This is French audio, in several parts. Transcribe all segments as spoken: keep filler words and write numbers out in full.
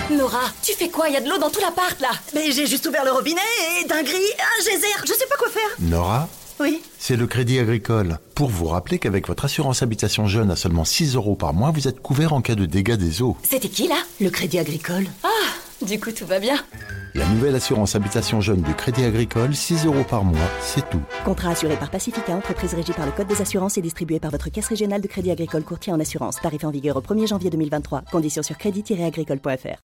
Nora, tu fais quoi? Il y a de l'eau dans tout l'appart, là. Mais j'ai juste ouvert le robinet et d'un gris, un geyser, je sais pas quoi faire. Nora? Oui. C'est le Crédit Agricole. Pour vous rappeler qu'avec votre assurance habitation jeune à seulement six euros par mois, vous êtes couvert en cas de dégâts des eaux. C'était qui, là? Le Crédit Agricole. Ah, du coup, tout va bien. La nouvelle assurance habitation jeune du Crédit Agricole, six euros par mois, c'est tout. Contrat assuré par Pacifica, entreprise régie par le Code des assurances et distribué par votre caisse régionale de Crédit Agricole courtier en assurance. Tarif en vigueur au premier janvier deux mille vingt-trois. Conditions sur crédit tiret agricole point f r.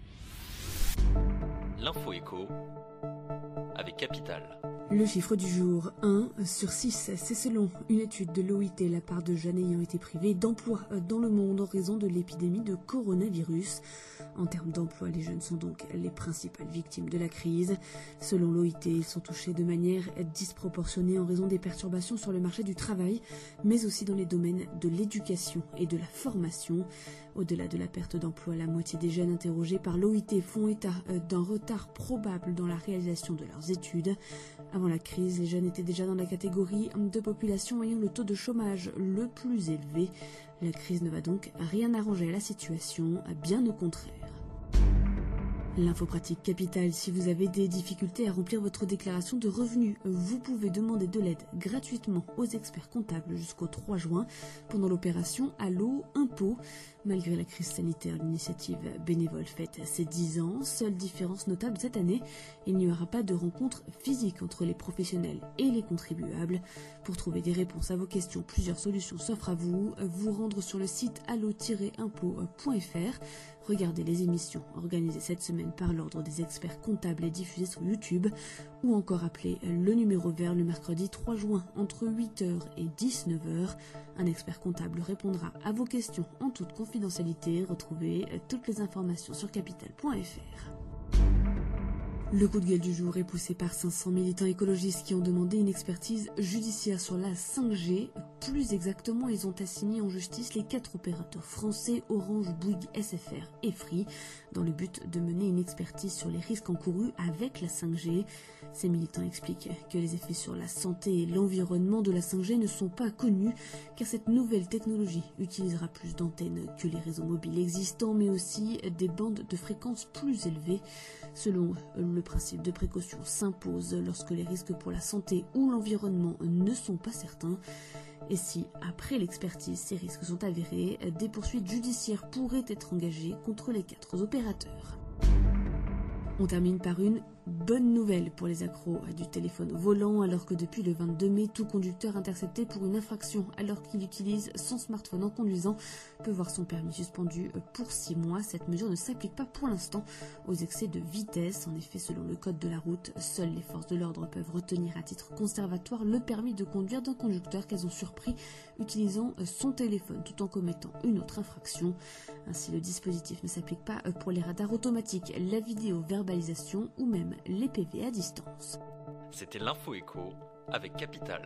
L'info éco avec Capital. Le chiffre du jour, un sur six, c'est selon une étude de l'O I T, la part de jeunes ayant été privés d'emploi dans le monde en raison de l'épidémie de coronavirus. En termes d'emploi, les jeunes sont donc les principales victimes de la crise. Selon l'O I T, ils sont touchés de manière disproportionnée en raison des perturbations sur le marché du travail, mais aussi dans les domaines de l'éducation et de la formation. Au-delà de la perte d'emploi, la moitié des jeunes interrogés par l'O I T font état d'un retard probable dans la réalisation de leurs études. Avant la crise, les jeunes étaient déjà dans la catégorie de population ayant le taux de chômage le plus élevé. La crise ne va donc rien arranger à la situation, bien au contraire. L'info pratique Capital, si vous avez des difficultés à remplir votre déclaration de revenus, vous pouvez demander de l'aide gratuitement aux experts comptables jusqu'au trois juin pendant l'opération Allo Impôt. Malgré la crise sanitaire, l'initiative bénévole fête ses dix ans. Seule différence notable cette année, il n'y aura pas de rencontre physique entre les professionnels et les contribuables. Pour trouver des réponses à vos questions, plusieurs solutions s'offrent à vous. Vous rendre sur le site allo tiret impôt point f r. Regardez les émissions organisées cette semaine par l'Ordre des experts comptables et diffusées sur YouTube, ou encore appeler le numéro vert le mercredi trois juin entre huit heures et dix-neuf heures. Un expert comptable répondra à vos questions en toute confidentialité. Retrouvez toutes les informations sur capital point f r. Le coup de gueule du jour est poussé par cinq cents militants écologistes qui ont demandé une expertise judiciaire sur la cinq G. Plus exactement, ils ont assigné en justice les quatre opérateurs français Orange, Bouygues, S F R et Free dans le but de mener une expertise sur les risques encourus avec la cinq G. Ces militants expliquent que les effets sur la santé et l'environnement de la cinq G ne sont pas connus car cette nouvelle technologie utilisera plus d'antennes que les réseaux mobiles existants mais aussi des bandes de fréquences plus élevées. Selon le principe de précaution s'impose lorsque les risques pour la santé ou l'environnement ne sont pas certains. Et si, après l'expertise, ces risques sont avérés, des poursuites judiciaires pourraient être engagées contre les quatre opérateurs. On termine par une bonne nouvelle pour les accros du téléphone volant, alors que depuis le vingt-deux mai, tout conducteur intercepté pour une infraction alors qu'il utilise son smartphone en conduisant peut voir son permis suspendu pour six mois. Cette mesure ne s'applique pas pour l'instant aux excès de vitesse. En effet, selon le code de la route, seules les forces de l'ordre peuvent retenir à titre conservatoire le permis de conduire d'un conducteur qu'elles ont surpris utilisant son téléphone tout en commettant une autre infraction. Ainsi, le dispositif ne s'applique pas pour les radars automatiques, la vidéo-verbalisation ou même les P V à distance. C'était l'info éco avec Capital.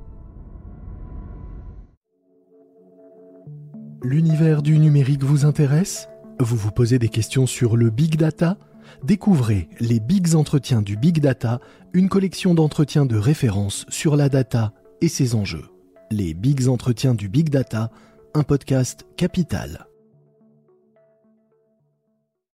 L'univers du numérique vous intéresse ? Vous vous posez des questions sur le Big Data ? Découvrez les Bigs Entretiens du Big Data, une collection d'entretiens de référence sur la data et ses enjeux. Les Bigs Entretiens du Big Data, un podcast Capital.